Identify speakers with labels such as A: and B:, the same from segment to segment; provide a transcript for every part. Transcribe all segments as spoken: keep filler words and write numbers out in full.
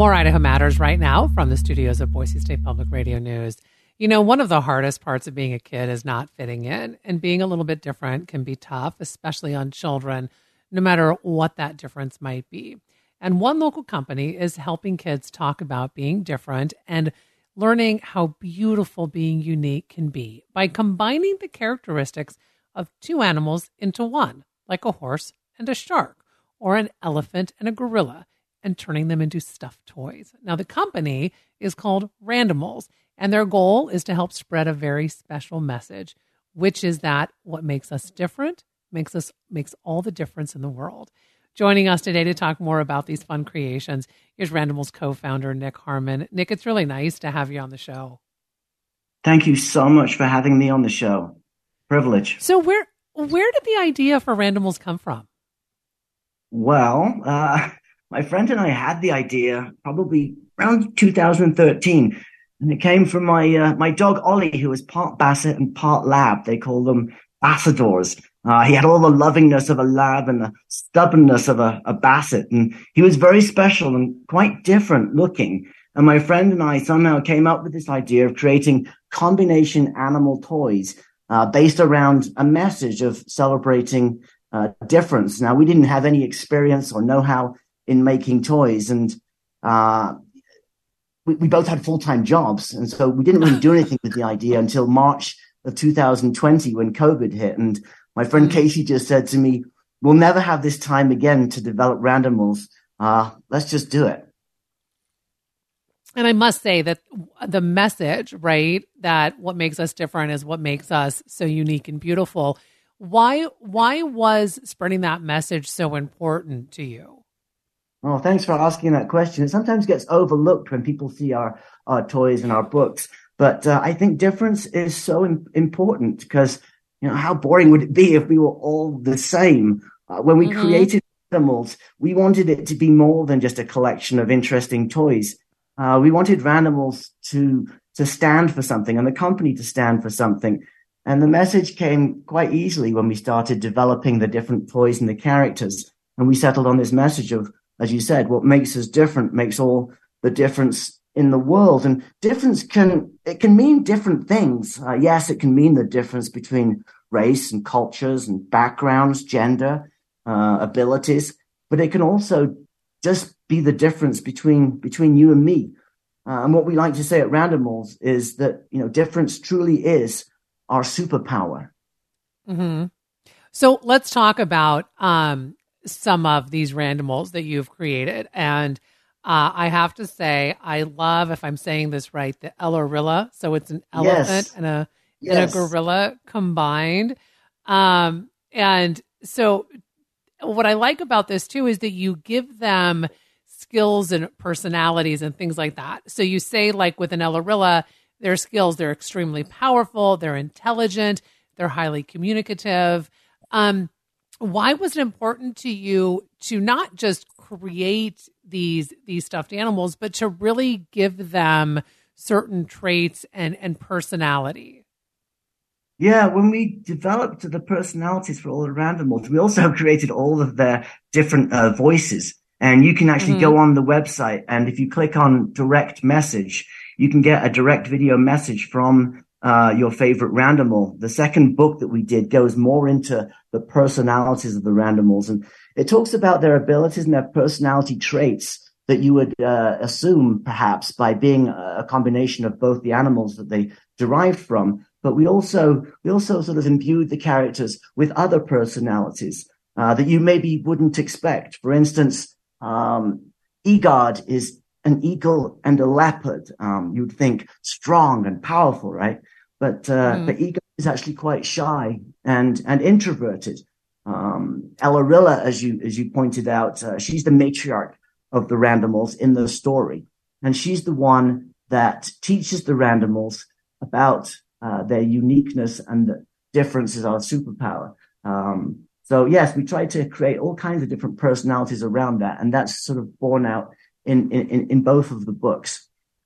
A: More Idaho Matters right now from the studios of Boise State Public Radio News. You know, one of the hardest parts of being a kid is not fitting in, and being a little bit different can be tough, especially on children, no matter what that difference might be. And one local company is helping kids talk about being different and learning how beautiful being unique can be by combining the characteristics of two animals into one, like a horse and a shark, or an elephant and a gorilla, and turning them into stuffed toys. Now, the company is called Randimals, and their goal is to help spread a very special message, which is that what makes us different makes us makes all the difference in the world. Joining us today to talk more about these fun creations is Randimals co-founder Nick Harmon. Nick, it's really nice to have you on the show.
B: Thank you so much for having me on the show. Privilege.
A: So where where did the idea for Randimals come from?
B: Well, uh, my friend and I had the idea probably around two thousand thirteen, and it came from my uh, my dog Ollie, who was part Basset and part Lab. They call them Bassadors. Uh, he had all the lovingness of a Lab and the stubbornness of a, a Basset, and he was very special and quite different looking. And my friend and I somehow came up with this idea of creating combination animal toys uh, based around a message of celebrating uh, difference. Now, we didn't have any experience or know-how in making toys, and uh, we, we both had full-time jobs, and so we didn't really do anything with the idea until March of two thousand twenty when COVID hit. And my friend Casey just said to me, "We'll never have this time again to develop Randimals. Uh, let's just do it."
A: And I must say that the message, right, that what makes us different is what makes us so unique and beautiful. Why, why was spreading that message so important to you?
B: Oh, thanks for asking that question. It sometimes gets overlooked when people see our, our toys and our books. But uh, I think difference is so im- important because, you know, how boring would it be if we were all the same? Uh, when we mm-hmm. created Randimals, we wanted it to be more than just a collection of interesting toys. Uh, we wanted Randimals to to stand for something and the company to stand for something. And the message came quite easily when we started developing the different toys and the characters. And we settled on this message of, as you said, what makes us different makes all the difference in the world. And difference can, it can mean different things. Uh, yes, it can mean the difference between race and cultures and backgrounds, gender, uh, abilities, but it can also just be the difference between, between you and me. Uh, and what we like to say at Randimals is that, you know, difference truly is our superpower.
A: Mm-hmm. So let's talk about, um, some of these Randimals that you've created. And uh, I have to say, I love, if I'm saying this right, the Elorilla. So it's an elephant
B: yes.
A: and a
B: yes.
A: and a gorilla combined. Um, and so what I like about this too is that you give them skills and personalities and things like that. So you say, like with an Elorilla, their skills, they're extremely powerful, they're intelligent, they're highly communicative. Um, Why was it important to you to not just create these these stuffed animals, but to really give them certain traits and, and personality?
B: Yeah, when we developed the personalities for all the Randimals, we also created all of their different uh, voices. And you can actually mm-hmm. go on the website, and if you click on direct message, you can get a direct video message from Uh, your favorite Randimal. The second book that we did goes more into the personalities of the Randimals, and it talks about their abilities and their personality traits that you would uh, assume perhaps by being a combination of both the animals that they derived from. But we also we also sort of imbued the characters with other personalities uh, that you maybe wouldn't expect. For instance, um, Egard is an eagle and a leopard. Um, you'd think strong and powerful, right? But uh, mm. the eagle is actually quite shy and and introverted. Um, Elorilla, as you as you pointed out, uh, she's the matriarch of the Randimals in the story, and she's the one that teaches the Randimals about uh, their uniqueness and the differences are a superpower. Um, so yes, we tried to create all kinds of different personalities around that, and that's sort of borne out in in, in both of the books.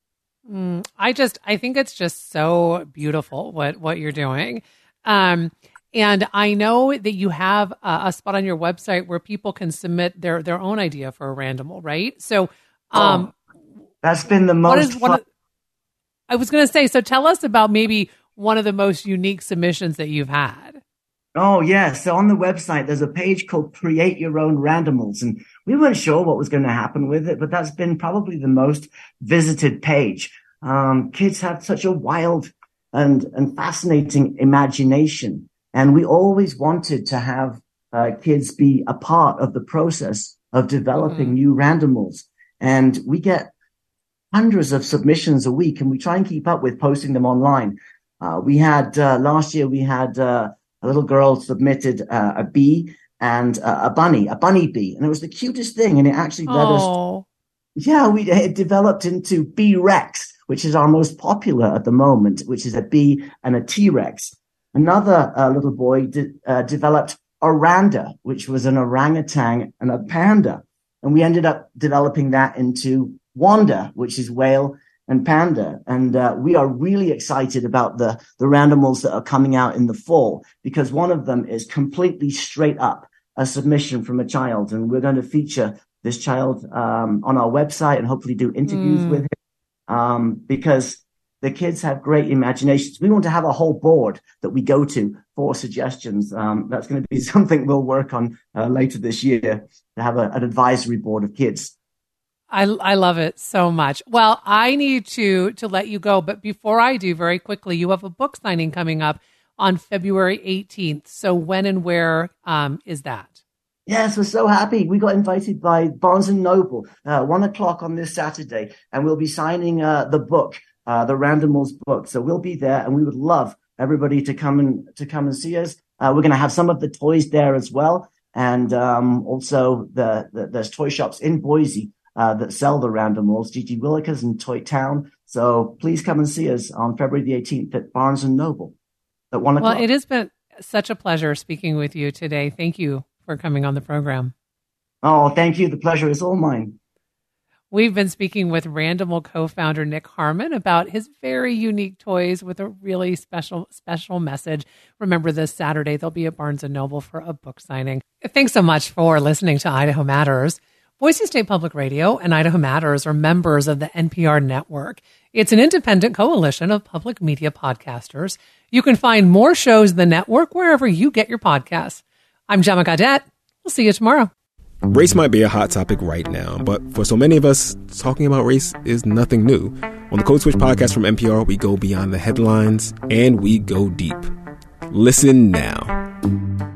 A: Mm, I just, I think it's just so beautiful what, what you're doing. Um, and I know that you have a, a spot on your website where people can submit their, their own idea for a Randimal, right? So, um,
B: That's been the most
A: what is one
B: fun.
A: Of, I was going to say, so tell us about maybe one of the most unique submissions that you've had.
B: Oh, yeah. So on the website, there's a page called Create Your Own Randomals. And we weren't sure what was going to happen with it, but that's been probably the most visited page. Um, kids have such a wild and, and fascinating imagination. And we always wanted to have uh, kids be a part of the process of developing mm-hmm. new randomals. And we get hundreds of submissions a week, and we try and keep up with posting them online. Uh, we had, uh, last year, we had, uh, a little girl submitted uh, a bee and uh, a bunny, a bunny bee. And it was the cutest thing. And it actually led
A: oh.
B: us. Yeah, we it developed into Bee Rex, which is our most popular at the moment, which is a bee and a T-Rex. Another uh, little boy di- uh, developed Oranda, which was an orangutan and a panda. And we ended up developing that into Wanda, which is whale and panda. And uh, we are really excited about the, the randomals that are coming out in the fall, because one of them is completely straight up a submission from a child. And we're going to feature this child um, on our website and hopefully do interviews mm. with him um, because the kids have great imaginations. We want to have a whole board that we go to for suggestions. Um, that's going to be something we'll work on uh, later this year, to have a, an advisory board of kids.
A: I, I love it so much. Well, I need to to let you go, but before I do, very quickly, you have a book signing coming up on February eighteenth. So when and where um, is that?
B: Yes, we're so happy. We got invited by Barnes and Noble, uh, one o'clock on this Saturday, and we'll be signing uh, the book, uh, the Randomals book. So we'll be there, and we would love everybody to come and to come and see us. Uh, we're going to have some of the toys there as well, and um, also the, the there's toy shops in Boise Uh, that sell the Randomals, G G Willikers and Toy Town. So please come and see us on February the eighteenth at Barnes and Noble at one o'clock.
A: Well, it has been such a pleasure speaking with you today. Thank you for coming on the program.
B: Oh, thank you. The pleasure is all mine.
A: We've been speaking with Randomal co-founder Nick Harmon about his very unique toys with a really special, special message. Remember, this Saturday, they'll be at Barnes and Noble for a book signing. Thanks so much for listening to Idaho Matters. Boise State Public Radio and Idaho Matters are members of the N P R network. It's an independent coalition of public media podcasters. You can find more shows in the network wherever you get your podcasts. I'm Gemma Gaudette. We'll see you tomorrow.
C: Race might be a hot topic right now, but for so many of us, talking about race is nothing new. On the Code Switch podcast from N P R, we go beyond the headlines and we go deep. Listen now.